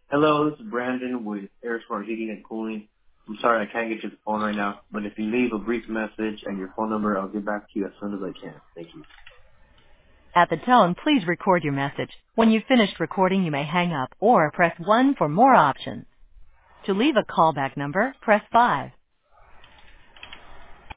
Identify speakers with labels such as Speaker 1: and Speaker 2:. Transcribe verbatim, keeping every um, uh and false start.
Speaker 1: Hello, this is Brandon with Air Smart Heating and Cooling. I'm sorry I can't get you the phone right now, but if you leave a brief message and your phone number, I'll get back to you as soon as I can. Thank you.
Speaker 2: At the tone, please record your message. When you've finished recording, you may hang up or press one for more options. To leave a callback number, press five.